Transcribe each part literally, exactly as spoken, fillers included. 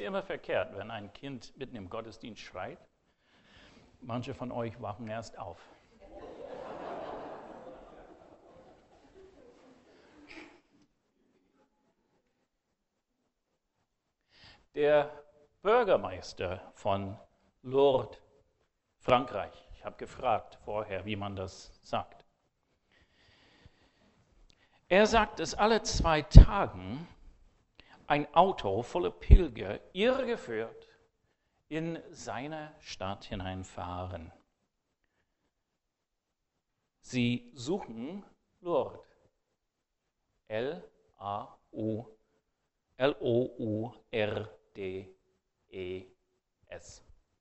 immer verkehrt, wenn ein Kind mitten im Gottesdienst schreit. Manche von euch wachen erst auf. Der Bürgermeister von Lourdes, Frankreich, ich habe gefragt vorher, wie man das sagt. Er sagt, dass alle zwei Tagen ein Auto voller Pilger irregeführt in seine Stadt hineinfahren. Sie suchen Lourdes. L A U L O U R D E S.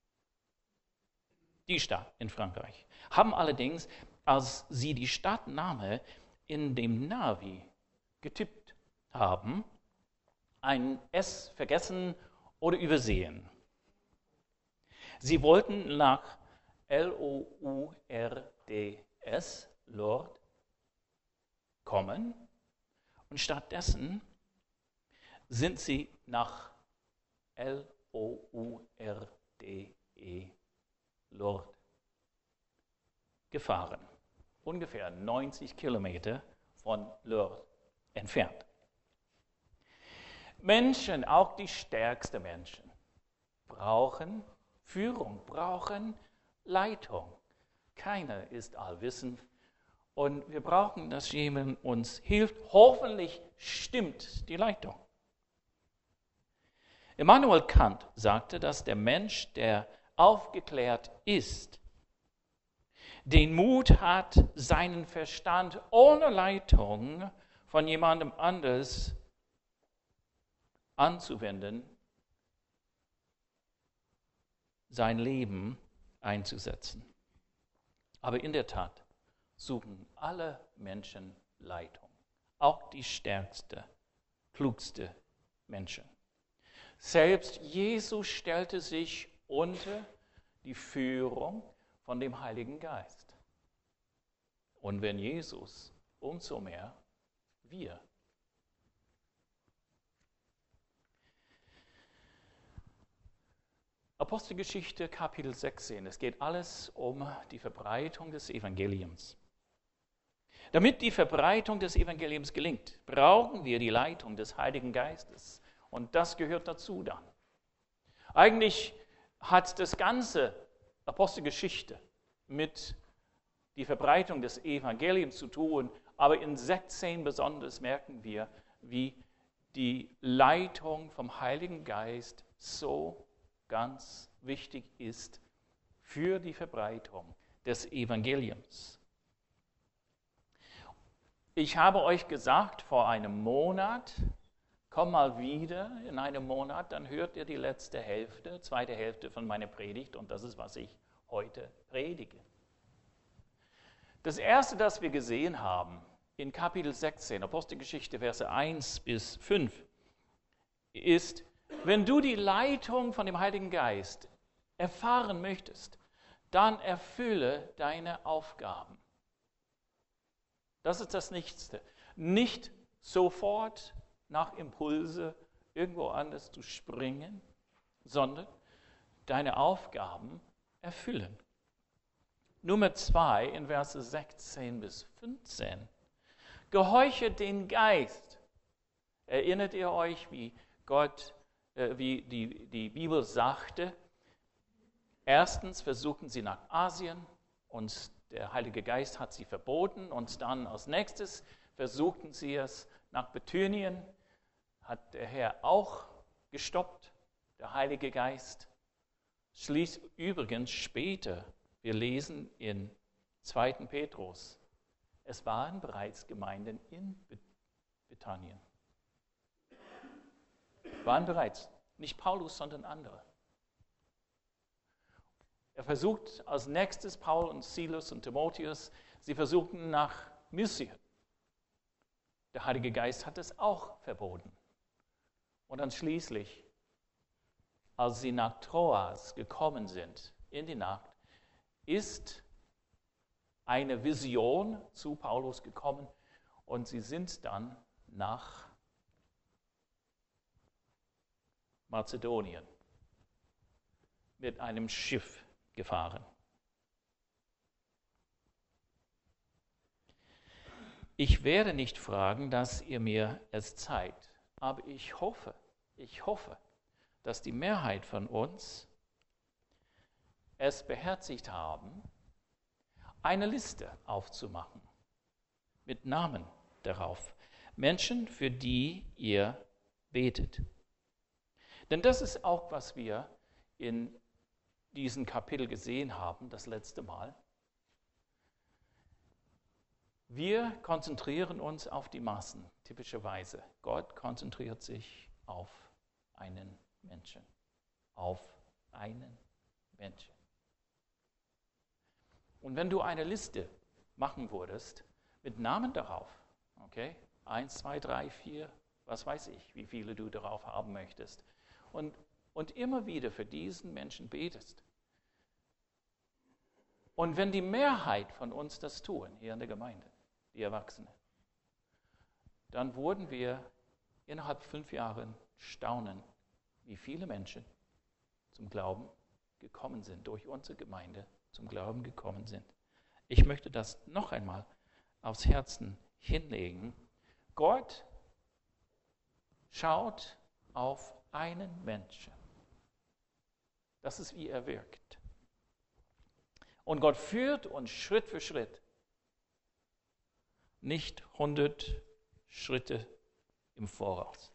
Die Stadt in Frankreich. Haben allerdings, als sie die Stadtname in dem Navi getippt haben, ein S vergessen oder übersehen. Sie wollten nach L O U R D S, Lourdes, kommen und stattdessen sind sie nach L O U R D E, Lourdes, gefahren. Ungefähr neunzig Kilometer von Lourdes entfernt. Menschen, auch die stärksten Menschen, brauchen Führung, brauchen Leitung. Keiner ist allwissend und wir brauchen, dass jemand uns hilft. Hoffentlich stimmt die Leitung. Immanuel Kant sagte, dass der Mensch, der aufgeklärt ist, den Mut hat, seinen Verstand ohne Leitung von jemandem anders anzuwenden, sein Leben einzusetzen. Aber in der Tat suchen alle Menschen Leitung, auch die stärkste, klugste Menschen. Selbst Jesus stellte sich unter die Führung von dem Heiligen Geist. Und wenn Jesus, umso mehr wir. Apostelgeschichte Kapitel sechzehn. Es geht alles um die Verbreitung des Evangeliums. Damit die Verbreitung des Evangeliums gelingt, brauchen wir die Leitung des Heiligen Geistes. Und das gehört dazu dann. Eigentlich hat das ganze Apostelgeschichte mit der Verbreitung des Evangeliums zu tun, aber in sechzehn besonders merken wir, wie die Leitung vom Heiligen Geist so ganz wichtig ist für die Verbreitung des Evangeliums. Ich habe euch gesagt vor einem Monat, komm mal wieder in einem Monat, dann hört ihr die letzte Hälfte, zweite Hälfte von meiner Predigt und das ist, was ich heute predige. Das erste, das wir gesehen haben in Kapitel sechzehn, Apostelgeschichte, Verse eins bis fünf, ist, wenn du die Leitung von dem Heiligen Geist erfahren möchtest, dann erfülle deine Aufgaben. Das ist das Nächste. Nicht sofort nach Impulse irgendwo anders zu springen, sondern deine Aufgaben erfüllen. Nummer zwei in Verse sechzehn bis fünfzehn. Gehorche den Geist. Erinnert ihr euch, wie Gott wie die, die Bibel sagte, erstens versuchten sie nach Asien und der Heilige Geist hat sie verboten und dann als nächstes versuchten sie es nach Bithynien, hat der Herr auch gestoppt, der Heilige Geist. Schließt übrigens später, wir lesen in zweiten Petrus, es waren bereits Gemeinden in Bithynien. Waren bereits, nicht Paulus, sondern andere. Er versucht als nächstes, Paul und Silas und Timotheus, sie versuchten nach Mysien. Der Heilige Geist hat es auch verboten. Und dann schließlich, als sie nach Troas gekommen sind, in die Nacht, ist eine Vision zu Paulus gekommen und sie sind dann nach Mazedonien mit einem Schiff gefahren. Ich werde nicht fragen, dass ihr mir es zeigt, aber ich hoffe, ich hoffe, dass die Mehrheit von uns es beherzigt haben, eine Liste aufzumachen mit Namen darauf. Menschen, für die ihr betet. Denn das ist auch, was wir in diesem Kapitel gesehen haben, das letzte Mal. Wir konzentrieren uns auf die Massen, typischerweise. Gott konzentriert sich auf einen Menschen. Auf einen Menschen. Und wenn du eine Liste machen würdest, mit Namen darauf, okay, eins, zwei, drei, vier, was weiß ich, wie viele du darauf haben möchtest, und, und immer wieder für diesen Menschen betest. Und wenn die Mehrheit von uns das tun, hier in der Gemeinde, die Erwachsenen, dann würden wir innerhalb fünf Jahren staunen, wie viele Menschen zum Glauben gekommen sind, durch unsere Gemeinde zum Glauben gekommen sind. Ich möchte das noch einmal aufs Herzen hinlegen. Gott schaut auf einen Menschen. Das ist, wie er wirkt. Und Gott führt uns Schritt für Schritt. Nicht hundert Schritte im Voraus.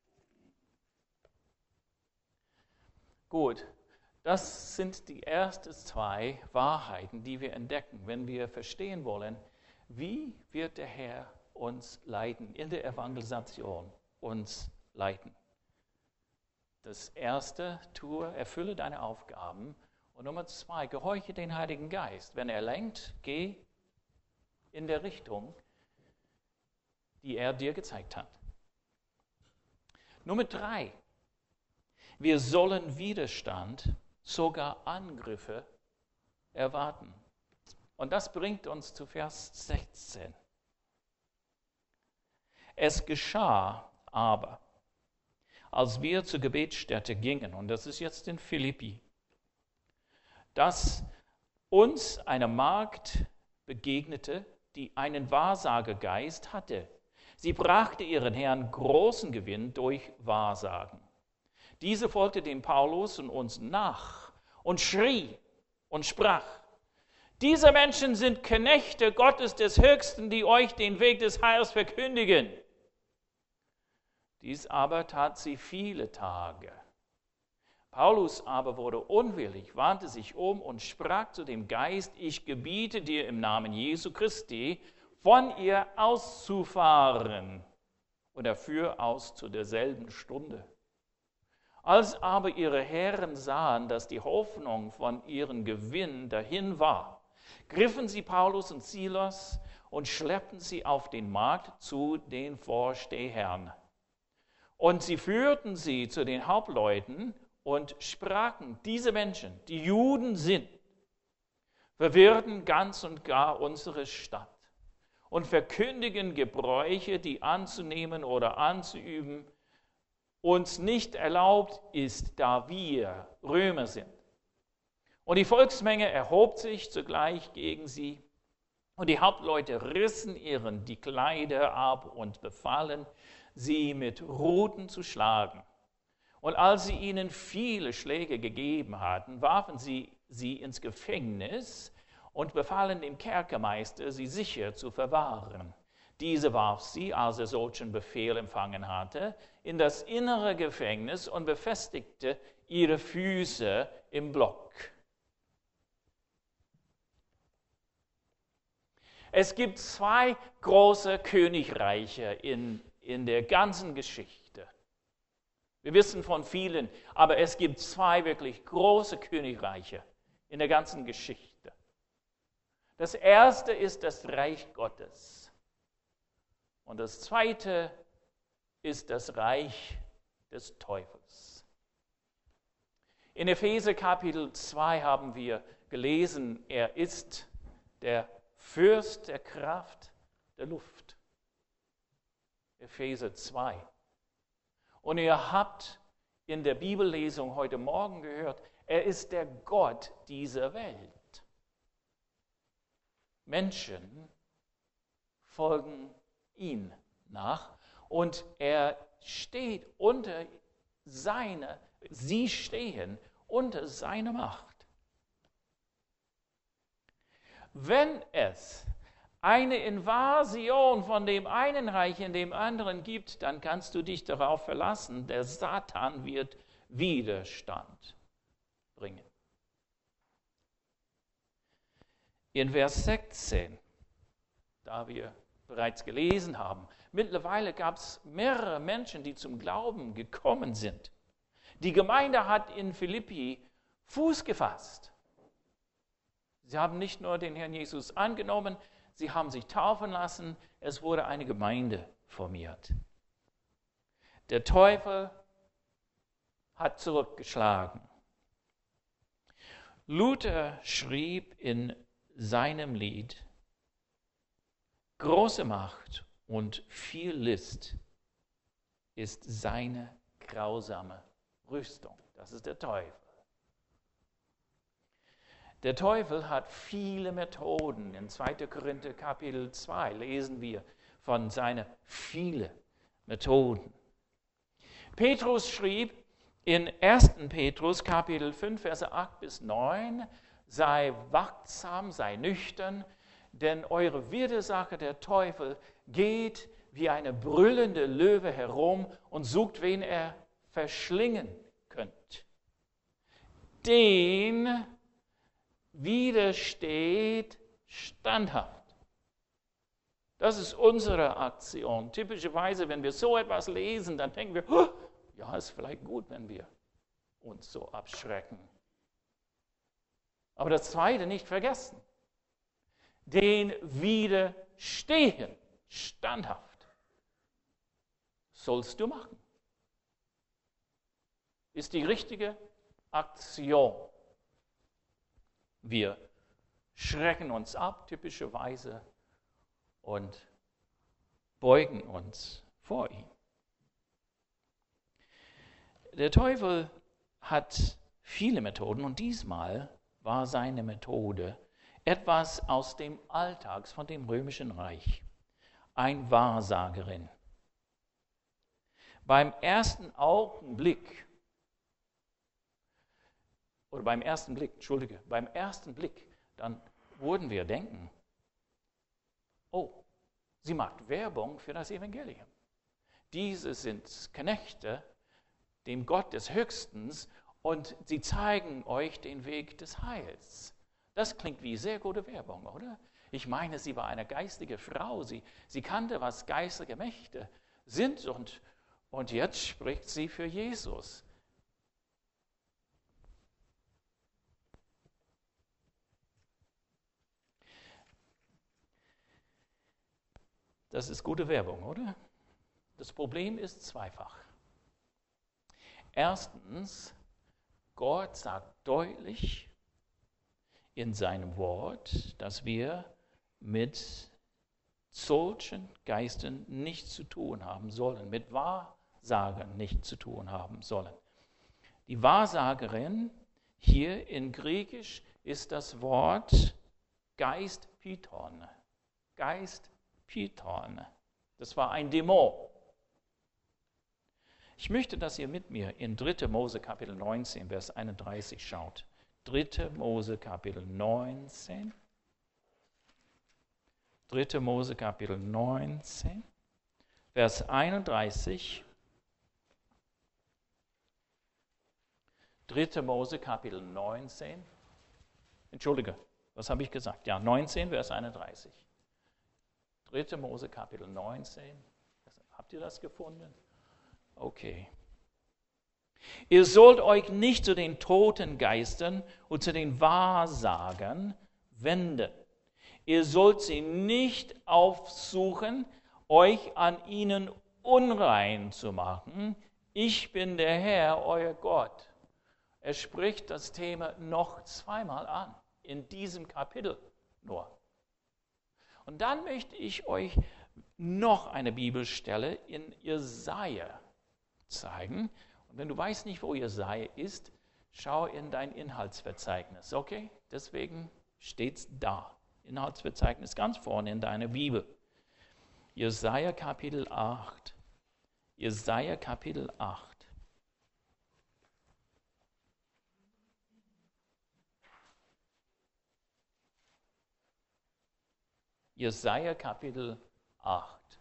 Gut, das sind die ersten zwei Wahrheiten, die wir entdecken, wenn wir verstehen wollen, wie wird der Herr uns leiten, in der Evangelisation uns leiten. Das erste, tue, erfülle deine Aufgaben. Und Nummer zwei, gehorche den Heiligen Geist. Wenn er lenkt, geh in der Richtung, die er dir gezeigt hat. Nummer drei, wir sollen Widerstand, sogar Angriffe erwarten. Und das bringt uns zu Vers sechzehn. Es geschah aber, als wir zur Gebetsstätte gingen, und das ist jetzt in Philippi, dass uns eine Magd begegnete, die einen Wahrsagegeist hatte. Sie brachte ihren Herrn großen Gewinn durch Wahrsagen. Diese folgte dem Paulus und uns nach und schrie und sprach: Diese Menschen sind Knechte Gottes des Höchsten, die euch den Weg des Heils verkündigen. Dies aber tat sie viele Tage. Paulus aber wurde unwillig, wandte sich um und sprach zu dem Geist: Ich gebiete dir im Namen Jesu Christi, von ihr auszufahren. Und er fuhr aus zu derselben Stunde. Als aber ihre Herren sahen, dass die Hoffnung von ihrem Gewinn dahin war, griffen sie Paulus und Silas und schleppten sie auf den Markt zu den Vorstehern. Und sie führten sie zu den Hauptleuten und sprachen: Diese Menschen, die Juden sind, verwirren ganz und gar unsere Stadt und verkündigen Gebräuche, die anzunehmen oder anzuüben uns nicht erlaubt ist, da wir Römer sind. Und die Volksmenge erhob sich zugleich gegen sie, und die Hauptleute rissen ihren die Kleider ab und befahlen, sie mit Ruten zu schlagen. Und als sie ihnen viele Schläge gegeben hatten, warfen sie sie ins Gefängnis und befahlen dem Kerkermeister, sie sicher zu verwahren. Diese warf sie, als er solchen Befehl empfangen hatte, in das innere Gefängnis und befestigte ihre Füße im Block. Es gibt zwei große Königreiche in, in der ganzen Geschichte. Wir wissen von vielen, aber es gibt zwei wirklich große Königreiche in der ganzen Geschichte. Das erste ist das Reich Gottes. Und das zweite ist das Reich des Teufels. In Epheser Kapitel zwei haben wir gelesen, er ist der Fürst der Kraft der Luft. Epheser zwei. Und ihr habt in der Bibellesung heute Morgen gehört, er ist der Gott dieser Welt. Menschen folgen ihm nach und er steht unter seiner, sie stehen unter seiner Macht. Wenn es eine Invasion von dem einen Reich in dem anderen gibt, dann kannst du dich darauf verlassen, der Satan wird Widerstand bringen. In Vers sechzehn, da wir bereits gelesen haben, mittlerweile gab es mehrere Menschen, die zum Glauben gekommen sind. Die Gemeinde hat in Philippi Fuß gefasst. Sie haben nicht nur den Herrn Jesus angenommen, sie haben sich taufen lassen, es wurde eine Gemeinde formiert. Der Teufel hat zurückgeschlagen. Luther schrieb in seinem Lied, große Macht und viel List ist seine grausame Rüstung. Das ist der Teufel. Der Teufel hat viele Methoden. In zweiter Korinther Kapitel zwei lesen wir von seinen vielen Methoden. Petrus schrieb in erster Petrus Kapitel fünf, Verse acht bis neun, sei wachsam, sei nüchtern, denn eure Widersacher, der Teufel, geht wie eine brüllende Löwe herum und sucht, wen er verschlingen könnte. Den widersteht standhaft. Das ist unsere Aktion. Typischerweise, wenn wir so etwas lesen, dann denken wir, oh, ja, ist vielleicht gut, wenn wir uns so abschrecken. Aber das Zweite nicht vergessen. Den widerstehen standhaft. Sollst du machen. Ist die richtige Aktion. Wir schrecken uns ab, typischerweise, und beugen uns vor ihm. Der Teufel hat viele Methoden und diesmal war seine Methode etwas aus dem Alltag von dem römischen Reich. Ein Wahrsagerin. Beim ersten Augenblick Oder beim ersten Blick, Entschuldige, beim ersten Blick, dann würden wir denken, oh, sie macht Werbung für das Evangelium. Diese sind Knechte, dem Gott des Höchstens, und sie zeigen euch den Weg des Heils. Das klingt wie sehr gute Werbung, oder? Ich meine, sie war eine geistige Frau, sie, sie kannte, was geistige Mächte sind, und, und jetzt spricht sie für Jesus. Das ist gute Werbung, oder? Das Problem ist zweifach. Erstens, Gott sagt deutlich in seinem Wort, dass wir mit solchen Geistern nichts zu tun haben sollen, mit Wahrsagern nichts zu tun haben sollen. Die Wahrsagerin hier in Griechisch ist das Wort Geist Python. Geist Python. Das war ein Dämon. Ich möchte, dass ihr mit mir in dritter Mose Kapitel neunzehn, Vers einunddreißig schaut. dritter Mose Kapitel neunzehn. dritter Mose Kapitel neunzehn, Vers einunddreißig. dritter Mose Kapitel neunzehn. Entschuldige, was habe ich gesagt? Ja, neunzehn, Vers einunddreißig. dritter Mose Kapitel neunzehn. Habt ihr das gefunden? Okay. Ihr sollt euch nicht zu den toten Geistern und zu den Wahrsagern wenden. Ihr sollt sie nicht aufsuchen, euch an ihnen unrein zu machen. Ich bin der Herr, euer Gott. Er spricht das Thema noch zweimal an, in diesem Kapitel nur. Und dann möchte ich euch noch eine Bibelstelle in Jesaja zeigen. Und wenn du weißt nicht, wo Jesaja ist, schau in dein Inhaltsverzeichnis, okay? Deswegen steht es da. Inhaltsverzeichnis ganz vorne in deiner Bibel. Jesaja Kapitel acht. Jesaja Kapitel acht. Jesaja Kapitel acht.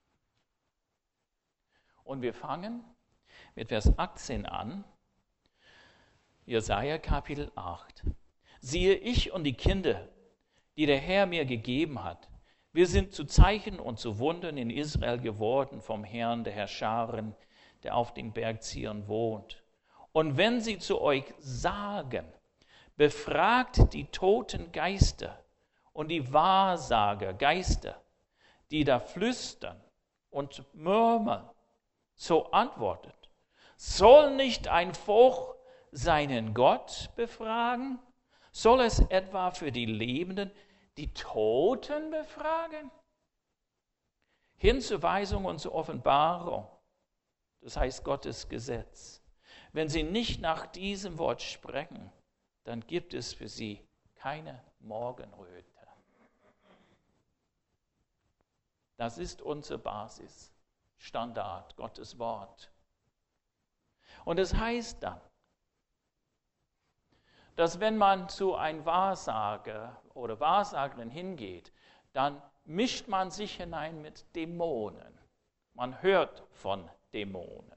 Und wir fangen mit Vers achtzehn an. Jesaja Kapitel acht. Siehe, ich und die Kinder, die der Herr mir gegeben hat, wir sind zu Zeichen und zu Wundern in Israel geworden vom Herrn der Herrscharen, der auf dem Berg Zion wohnt. Und wenn sie zu euch sagen, befragt die toten Geister und die Wahrsager Geister, die da flüstern und murmeln, so antwortet, soll nicht ein Volk seinen Gott befragen? Soll es etwa für die Lebenden die Toten befragen? Hinzuweisung und zur Offenbarung, das heißt Gottes Gesetz. Wenn sie nicht nach diesem Wort sprechen, dann gibt es für sie keine Morgenröte. Das ist unsere Basis, Standard, Gottes Wort. Und es heißt dann, dass wenn man zu einem Wahrsager oder Wahrsagerin hingeht, dann mischt man sich hinein mit Dämonen. Man hört von Dämonen.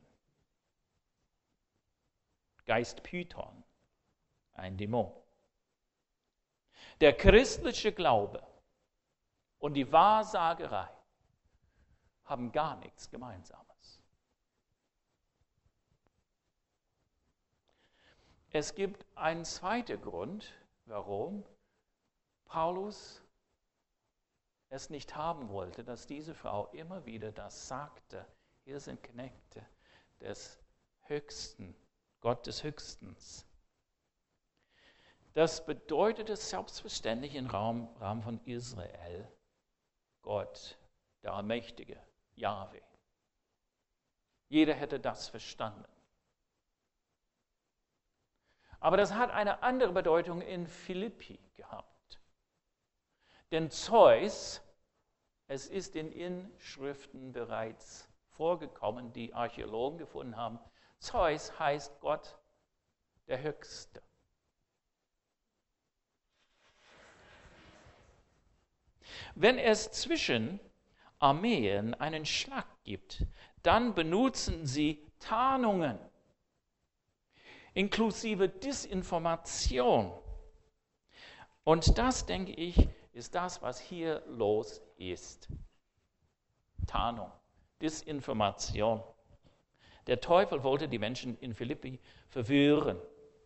Geist Python, ein Dämon. Der christliche Glaube und die Wahrsagerei haben gar nichts Gemeinsames. Es gibt einen zweiten Grund, warum Paulus es nicht haben wollte, dass diese Frau immer wieder das sagte. Hier sind Knechte des Höchsten, Gott des Höchstens. Das bedeutete selbstverständlich im Raum, Rahmen von Israel Gott, der Allmächtige, Jahwe. Jeder hätte das verstanden. Aber das hat eine andere Bedeutung in Philippi gehabt. Denn Zeus, es ist in Inschriften bereits vorgekommen, die Archäologen gefunden haben, Zeus heißt Gott der Höchste. Wenn es zwischen Armeen einen Schlag gibt, dann benutzen sie Tarnungen, inklusive Desinformation. Und das, denke ich, ist das, was hier los ist. Tarnung, Desinformation. Der Teufel wollte die Menschen in Philippi verwirren.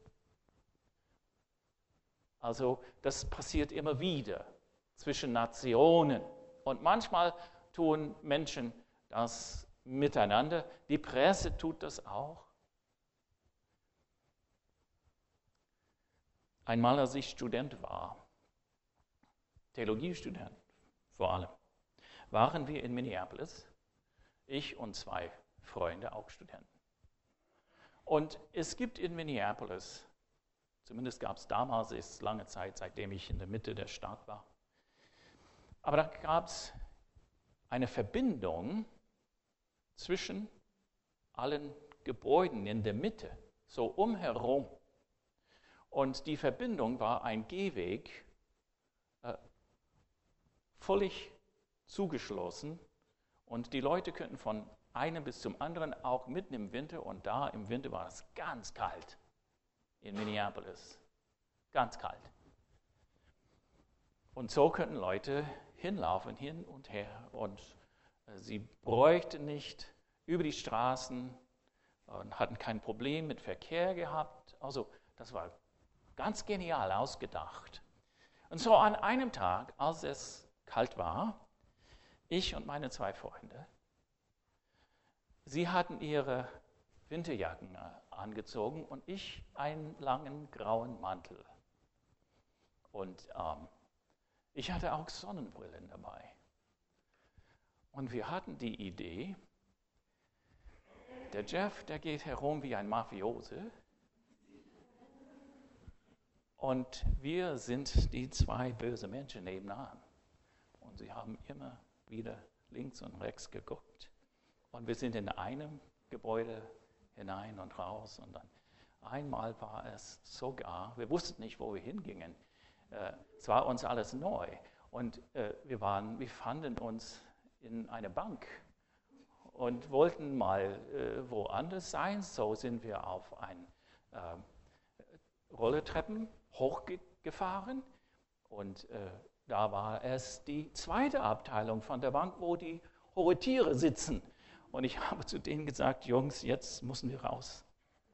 Also das passiert immer wieder zwischen Nationen. Und manchmal tun Menschen das miteinander. Die Presse tut das auch. Einmal, als ich Student war, Theologiestudent vor allem, waren wir in Minneapolis, ich und zwei Freunde, auch Studenten. Und es gibt in Minneapolis, zumindest gab es damals, ist lange Zeit, seitdem ich in der Mitte der Stadt war, aber da gab es eine Verbindung zwischen allen Gebäuden in der Mitte, so umherum. Und die Verbindung war ein Gehweg, äh, völlig zugeschlossen. Und die Leute könnten von einem bis zum anderen, auch mitten im Winter. Und da im Winter war es ganz kalt in Minneapolis. Ganz kalt. Und so könnten Leute hinlaufen, hin und her. Und äh, sie bräuchten nicht über die Straßen und hatten kein Problem mit Verkehr gehabt. Also das war ganz genial ausgedacht. Und so an einem Tag, als es kalt war, ich und meine zwei Freunde, sie hatten ihre Winterjacken angezogen und ich einen langen grauen Mantel. Und ähm, ich hatte auch Sonnenbrillen dabei. Und wir hatten die Idee, Der Jeff, der geht herum wie ein Mafiose. Und wir sind die zwei böse Menschen nebenan. Und sie haben immer wieder links und rechts geguckt. Und wir sind in einem Gebäude hinein und raus. Und dann einmal war es sogar, wir wussten nicht, wo wir hingingen. Äh, es war uns alles neu. Und äh, wir, waren, wir fanden uns in einer Bank und wollten mal äh, woanders sein. So sind wir auf ein äh, Rolltreppen hochgefahren. Und äh, da war es die zweite Abteilung von der Bank, wo die hohe Tiere sitzen. Und ich habe zu denen gesagt, Jungs, jetzt müssen wir raus.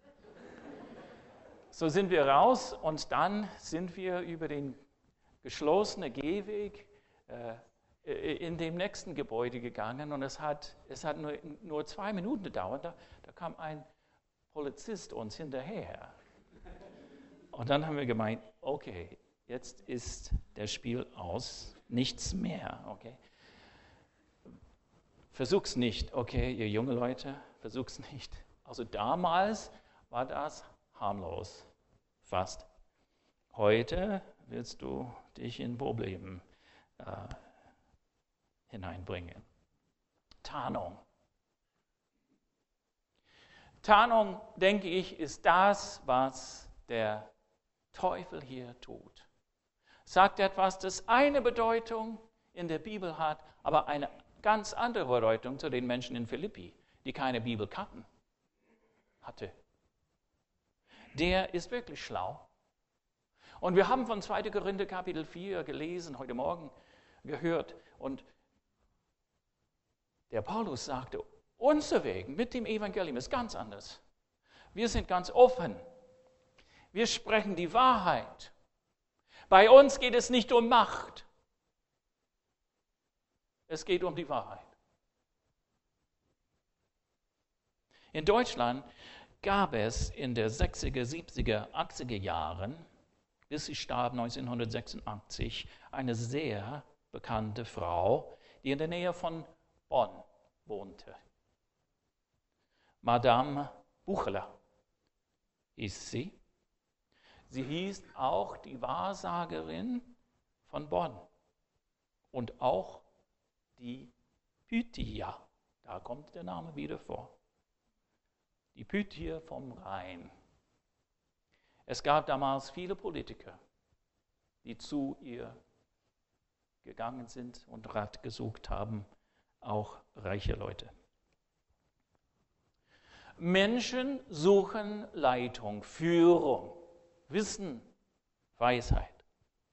So sind wir raus und dann sind wir über den geschlossenen Gehweg äh, in dem nächsten Gebäude gegangen. Und es hat, es hat nur, nur zwei Minuten gedauert. Da, da kam ein Polizist uns hinterher. Und dann haben wir gemeint, okay, jetzt ist das Spiel aus, nichts mehr. Okay? Versuch's nicht, okay, ihr junge Leute, versuch's nicht. Also damals war das harmlos, fast. Heute willst du dich in Probleme äh, hineinbringen. Tarnung. Tarnung, denke ich, ist das, was der Teufel hier tut. Sagt etwas, das eine Bedeutung in der Bibel hat, aber eine ganz andere Bedeutung zu den Menschen in Philippi, die keine Bibel kannten, hatte. Der ist wirklich schlau. Und wir haben von zweiter Korinther Kapitel vier gelesen, heute Morgen gehört. Und der Paulus sagte, unser Weg mit dem Evangelium ist ganz anders. Wir sind ganz offen. Wir sprechen die Wahrheit. Bei uns geht es nicht um Macht. Es geht um die Wahrheit. In Deutschland gab es in den sechziger, siebziger, achtziger Jahren, bis sie starb neunzehnhundertsechsundachtzig, eine sehr bekannte Frau, die in der Nähe von Bonn wohnte. Madame Buchler hieß sie. Sie hieß auch die Wahrsagerin von Bonn und auch die Pythia. Da kommt der Name wieder vor. Die Pythia vom Rhein. Es gab damals viele Politiker, die zu ihr gegangen sind und Rat gesucht haben, auch reiche Leute. Menschen suchen Leitung, Führung, Wissen, Weisheit.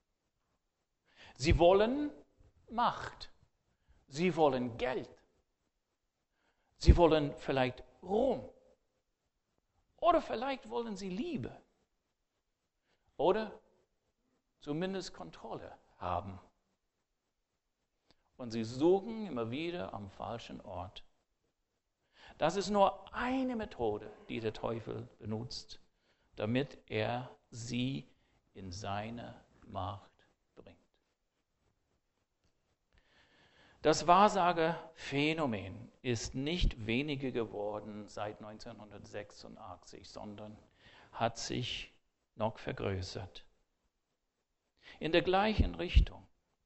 Sie wollen Macht. Sie wollen Geld. Sie wollen vielleicht Ruhm. Oder vielleicht wollen sie Liebe. Oder zumindest Kontrolle haben. Und sie suchen immer wieder am falschen Ort. Das ist nur eine Methode, die der Teufel benutzt, damit er sie in seine Macht bringt. Das Wahrsagephänomen ist nicht weniger geworden seit neunzehnhundertsechsundachtzig, sondern hat sich noch vergrößert. In der gleichen Richtung.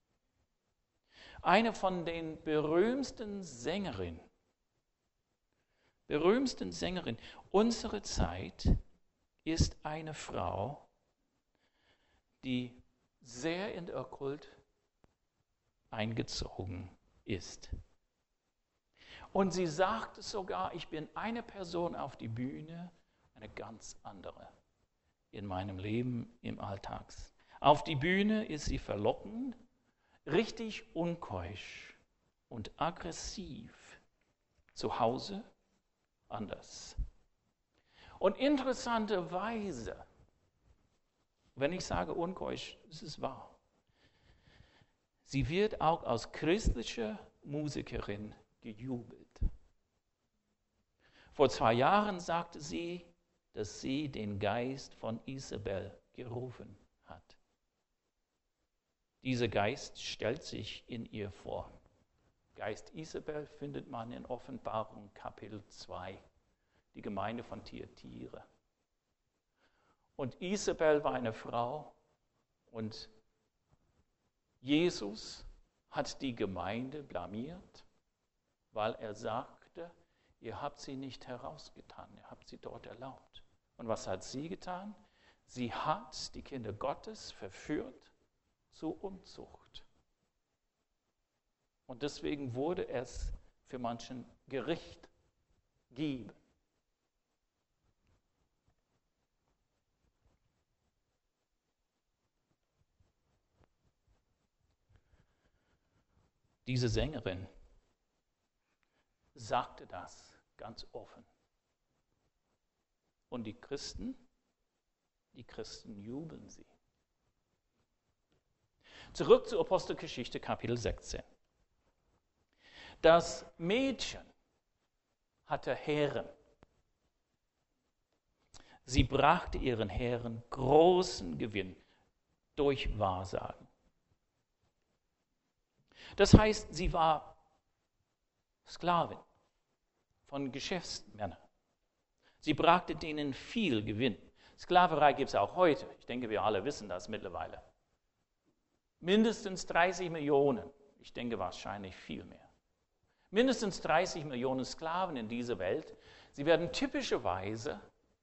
Eine von den berühmtesten Sängerinnen, berühmtesten Sängerin unserer Zeit ist eine Frau, die sehr in den Okkult eingezogen ist. Und sie sagt sogar, ich bin eine Person auf die Bühne, eine ganz andere in meinem Leben im Alltag. Auf die Bühne ist sie verlockend, richtig unkeusch und aggressiv. Zu Hause anders. Und interessanterweise, wenn ich sage unkeusch, ist es wahr. Sie wird auch als christliche Musikerin gejubelt. Vor zwei Jahren sagte sie, dass sie den Geist von Isabel gerufen hat. Dieser Geist stellt sich in ihr vor. Geist Isabel findet man in Offenbarung Kapitel zwei. die Gemeinde von Thyatira. Und Isabel war eine Frau und Jesus hat die Gemeinde blamiert, weil er sagte, ihr habt sie nicht herausgetan, ihr habt sie dort erlaubt. Und was hat sie getan? Sie hat die Kinder Gottes verführt zur Unzucht. Und deswegen wurde es für manchen Gericht geben. Diese Sängerin sagte das ganz offen. Und die Christen, die Christen jubeln sie. Zurück zur Apostelgeschichte, Kapitel sechzehn. Das Mädchen hatte Herren. Sie brachte ihren Herren großen Gewinn durch Wahrsagen. Das heißt, sie war Sklavin von Geschäftsmännern. Sie brachte denen viel Gewinn. Sklaverei gibt es auch heute. Ich denke, wir alle wissen das mittlerweile. Mindestens dreißig Millionen. Ich denke wahrscheinlich viel mehr. Mindestens dreißig Millionen Sklaven in dieser Welt. Sie werden typischerweise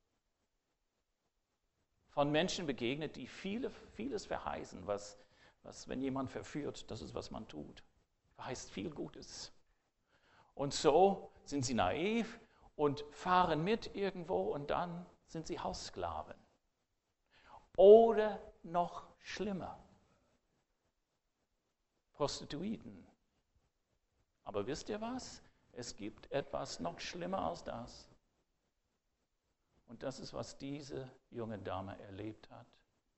von Menschen begegnet, die viele, vieles verheißen, was, was, wenn jemand verführt, das ist, was man tut. Verheißt viel Gutes. Und so sind sie naiv und fahren mit irgendwo und dann sind sie Haussklaven. Oder noch schlimmer, Prostituiten. Aber wisst ihr was? Es gibt etwas noch schlimmer als das. Und das ist, was diese junge Dame erlebt hat.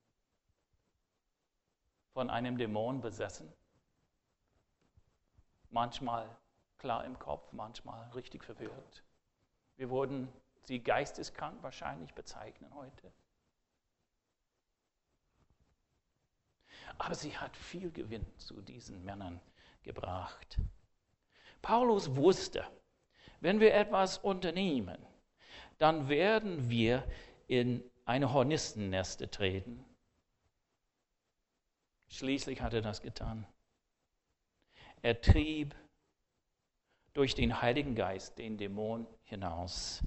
Von einem Dämon besessen. Manchmal klar im Kopf, manchmal richtig verwirrt. Wir würden sie geisteskrank wahrscheinlich bezeichnen heute. Aber sie hat viel Gewinn zu diesen Männern gebracht. Paulus wusste, wenn wir etwas unternehmen, dann werden wir in eine Hornistenneste treten. Schließlich hat er das getan. Er trieb durch den Heiligen Geist den Dämon hinaus.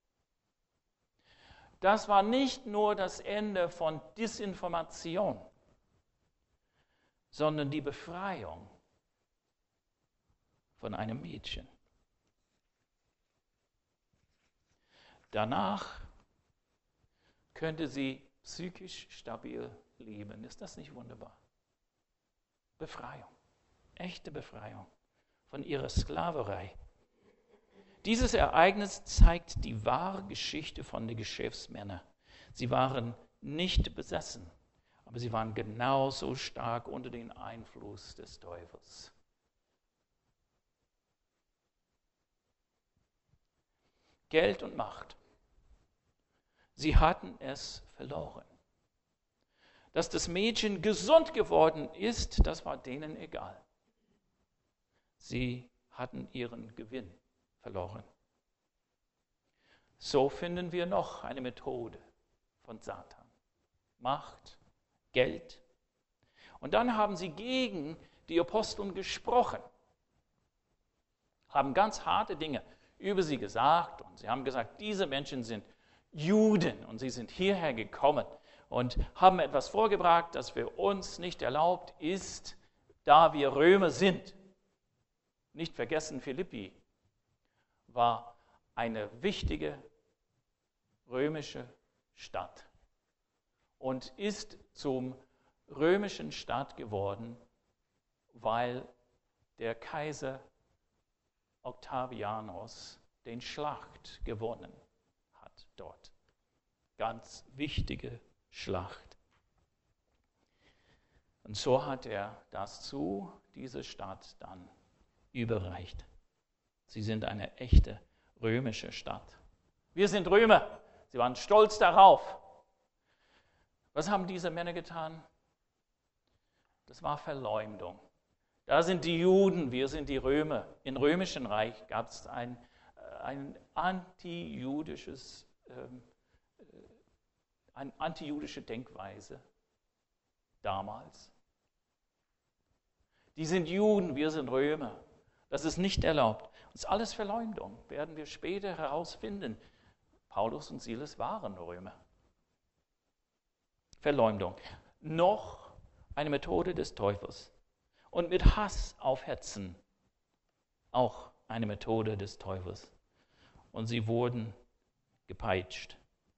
Das war nicht nur das Ende von Desinformation, sondern die Befreiung von einem Mädchen. Danach könnte sie psychisch stabil leben. Ist das nicht wunderbar? Befreiung, echte Befreiung von ihrer Sklaverei. Dieses Ereignis zeigt die wahre Geschichte von den Geschäftsmännern. Sie waren nicht besessen, aber sie waren genauso stark unter dem Einfluss des Teufels. Geld und Macht. Sie hatten es verloren. Dass das Mädchen gesund geworden ist, das war denen egal. Sie hatten ihren Gewinn verloren. So finden wir noch eine Methode von Satan. Macht, Geld. Und dann haben sie gegen die Aposteln gesprochen, haben ganz harte Dinge über sie gesagt und sie haben gesagt, diese Menschen sind Juden und sie sind hierher gekommen und haben etwas vorgebracht, das für uns nicht erlaubt ist, da wir Römer sind. Nicht vergessen, Philippi war eine wichtige römische Stadt und ist zum römischen Stadt geworden, weil der Kaiser Octavianus den Schlacht gewonnen hat dort. Ganz wichtige Schlacht. Und so hat er das zu dieser Stadt dann überreicht. Sie sind eine echte römische Stadt. Wir sind Römer. Sie waren stolz darauf. Was haben diese Männer getan? Das war Verleumdung. Da sind die Juden, wir sind die Römer. Im Römischen Reich gab es ein, ein antijüdisches, ähm, eine antijüdische Denkweise damals. Die sind Juden, wir sind Römer. Das ist nicht erlaubt. Das ist alles Verleumdung, werden wir später herausfinden. Paulus und Silas waren Römer. Verleumdung. Noch eine Methode des Teufels. Und mit Hass aufhetzen. Auch eine Methode des Teufels. Und sie wurden gepeitscht.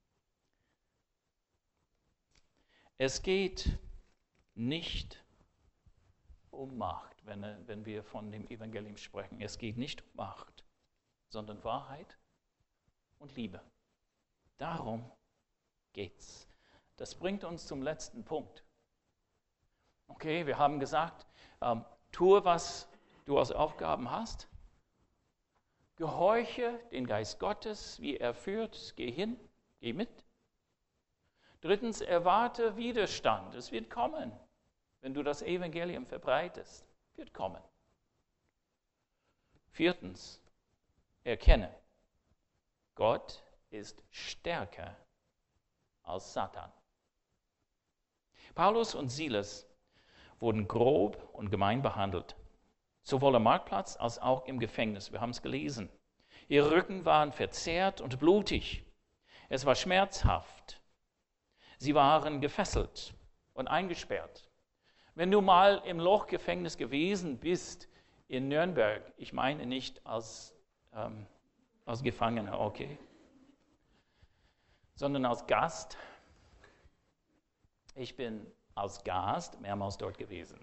Es geht nicht um Macht, wenn, wenn wir von dem Evangelium sprechen. Es geht nicht um Macht, sondern Wahrheit und Liebe. Darum geht's. Das bringt uns zum letzten Punkt. Okay, wir haben gesagt, ähm, tue, was du als Aufgaben hast. Gehorche den Geist Gottes, wie er führt. Geh hin, geh mit. Drittens, erwarte Widerstand. Es wird kommen, wenn du das Evangelium verbreitest. Wird kommen. Viertens, erkenne, Gott ist stärker als Satan. Paulus und Silas wurden grob und gemein behandelt, sowohl am Marktplatz als auch im Gefängnis. Wir haben es gelesen. Ihre Rücken waren verzerrt und blutig. Es war schmerzhaft. Sie waren gefesselt und eingesperrt. Wenn du mal im Lochgefängnis gewesen bist in Nürnberg, ich meine nicht als, ähm, als Gefangener, okay, sondern als Gast. Ich bin als Gast mehrmals dort gewesen.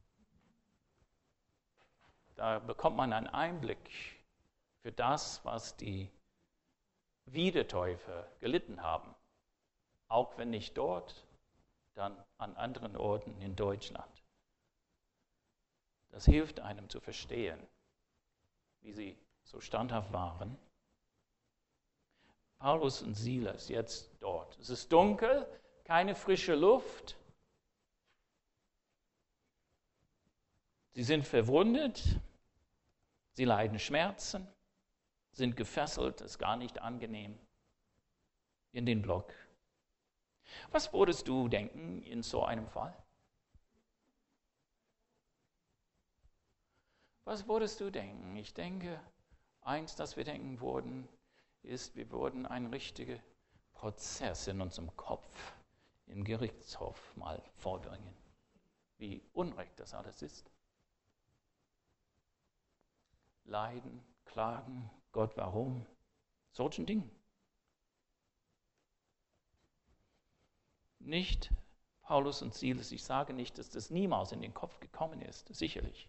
Da bekommt man einen Einblick für das, was die Wiedertäufer gelitten haben. Auch wenn nicht dort, dann an anderen Orten in Deutschland. Das hilft einem zu verstehen, wie sie so standhaft waren. Paulus und Silas jetzt dort. Es ist dunkel, keine frische Luft. Sie sind verwundet, sie leiden Schmerzen, sind gefesselt, ist gar nicht angenehm in den Block. Was würdest du denken in so einem Fall? Was würdest du denken? Ich denke, eins, das wir denken würden, ist, wir würden einen richtigen Prozess in unserem Kopf im Gerichtshof mal vorbringen. Wie unrecht das alles ist. Leiden, klagen, Gott, warum? Solchen Dingen. Nicht Paulus und Silas, ich sage nicht, dass das niemals in den Kopf gekommen ist, sicherlich.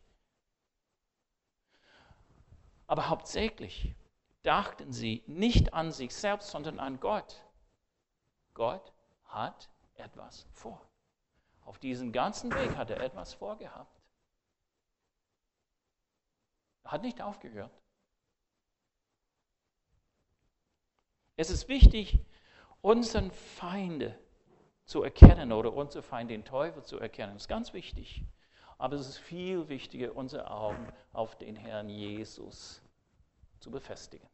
Aber hauptsächlich dachten sie nicht an sich selbst, sondern an Gott. Gott hat etwas vor. Auf diesem ganzen Weg hat er etwas vorgehabt. Er hat nicht aufgehört. Es ist wichtig, unseren Feinde zu erkennen oder unseren Feind, den Teufel, zu erkennen. Das ist ganz wichtig. Aber es ist viel wichtiger, unsere Augen auf den Herrn Jesus zu befestigen.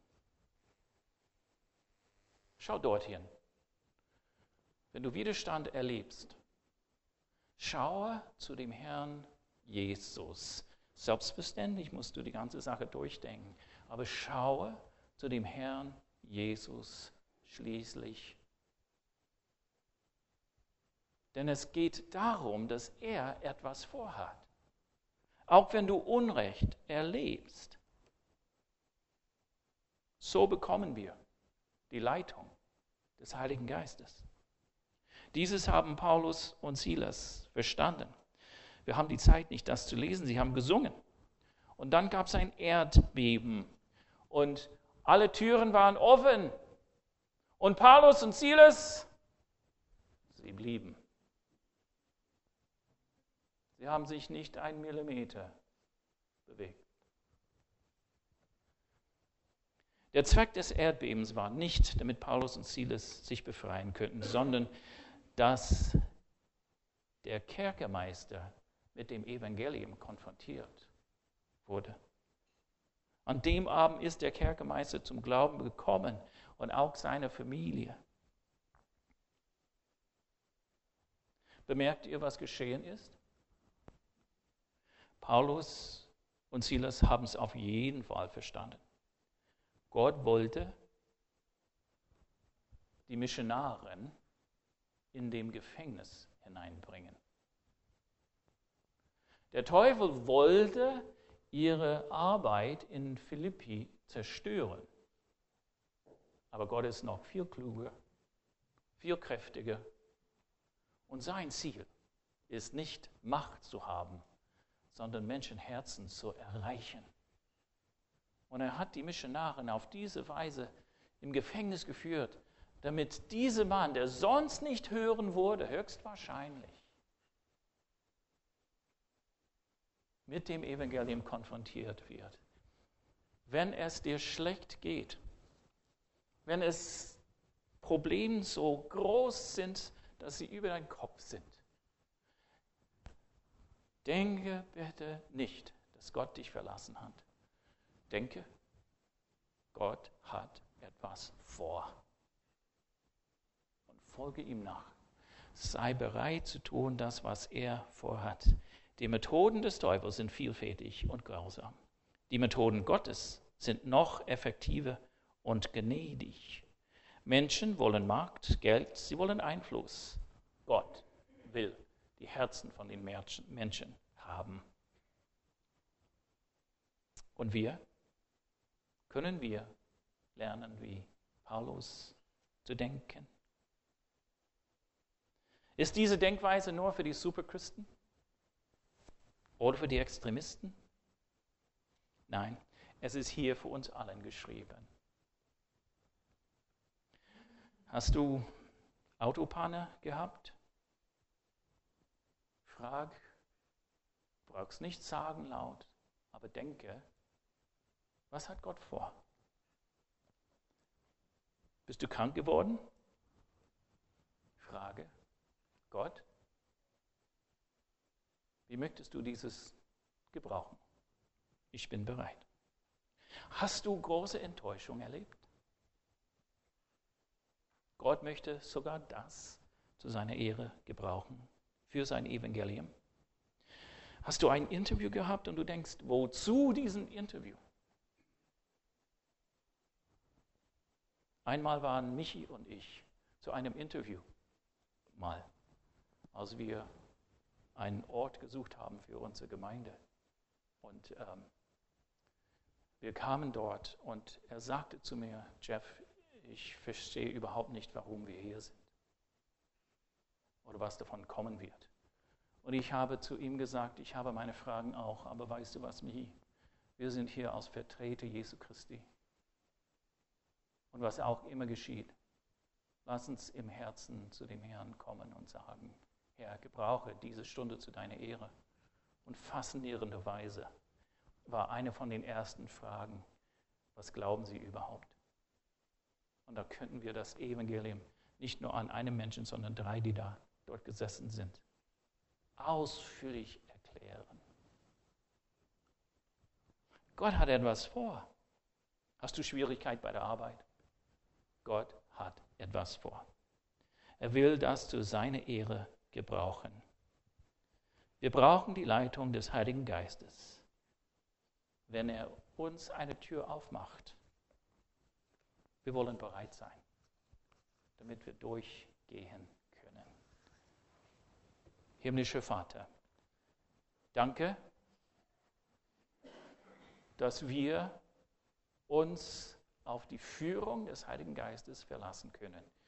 Schau dorthin. Wenn du Widerstand erlebst, schaue zu dem Herrn Jesus. Selbstverständlich musst du die ganze Sache durchdenken, aber schaue zu dem Herrn Jesus schließlich. Denn es geht darum, dass er etwas vorhat. Auch wenn du Unrecht erlebst. So bekommen wir die Leitung des Heiligen Geistes. Dieses haben Paulus und Silas verstanden. Wir haben die Zeit nicht, das zu lesen. Sie haben gesungen. Und dann gab es ein Erdbeben. Und alle Türen waren offen. Und Paulus und Silas, sie blieben. Sie haben sich nicht einen Millimeter bewegt. Der Zweck des Erdbebens war nicht, damit Paulus und Silas sich befreien könnten, sondern dass der Kerkermeister mit dem Evangelium konfrontiert wurde. An dem Abend ist der Kerkermeister zum Glauben gekommen und auch seine Familie. Bemerkt ihr, was geschehen ist? Paulus und Silas haben es auf jeden Fall verstanden. Gott wollte die Missionaren in dem Gefängnis hineinbringen. Der Teufel wollte ihre Arbeit in Philippi zerstören. Aber Gott ist noch viel kluger, viel kräftiger. Und sein Ziel ist nicht Macht zu haben, sondern Menschenherzen zu erreichen. Und er hat die Missionare auf diese Weise im Gefängnis geführt, damit dieser Mann, der sonst nicht hören wurde, höchstwahrscheinlich mit dem Evangelium konfrontiert wird. Wenn es dir schlecht geht, wenn es Probleme so groß sind, dass sie über deinen Kopf sind, denke bitte nicht, dass Gott dich verlassen hat. Denke, Gott hat etwas vor. Und folge ihm nach. Sei bereit zu tun, das, was er vorhat. Die Methoden des Teufels sind vielfältig und grausam. Die Methoden Gottes sind noch effektiver und gnädig. Menschen wollen Macht, Geld, sie wollen Einfluss. Gott will die Herzen von den Menschen haben. Und wir? Können wir lernen, wie Paulus zu denken? Ist diese Denkweise nur für die Superchristen? Oder für die Extremisten? Nein, es ist hier für uns allen geschrieben. Hast du Autopanne gehabt? Frag, brauchst nicht sagen laut, aber denke, was hat Gott vor? Bist du krank geworden? Frage, Gott, wie möchtest du dieses gebrauchen? Ich bin bereit. Hast du große Enttäuschung erlebt? Gott möchte sogar das zu seiner Ehre gebrauchen, für sein Evangelium. Hast du ein Interview gehabt und du denkst, wozu diesen Interview? Einmal waren Michi und ich zu einem Interview, mal, als wir einen Ort gesucht haben für unsere Gemeinde. Und ähm, wir kamen dort und er sagte zu mir, Jeff, ich verstehe überhaupt nicht, warum wir hier sind oder was davon kommen wird. Und ich habe zu ihm gesagt, ich habe meine Fragen auch, aber weißt du was, Michi, wir sind hier als Vertreter Jesu Christi. Und was auch immer geschieht, lass uns im Herzen zu dem Herrn kommen und sagen, Herr, gebrauche diese Stunde zu deiner Ehre. Und faszinierende Weise war eine von den ersten Fragen, was glauben Sie überhaupt? Und da könnten wir das Evangelium nicht nur an einem Menschen, sondern drei, die da dort gesessen sind, ausführlich erklären. Gott hat etwas vor. Hast du Schwierigkeit bei der Arbeit? Gott hat etwas vor. Er will das zu seiner Ehre gebrauchen. Wir brauchen die Leitung des Heiligen Geistes, wenn er uns eine Tür aufmacht. Wir wollen bereit sein, damit wir durchgehen können. Himmlischer Vater, danke, dass wir uns auf die Führung des Heiligen Geistes verlassen können.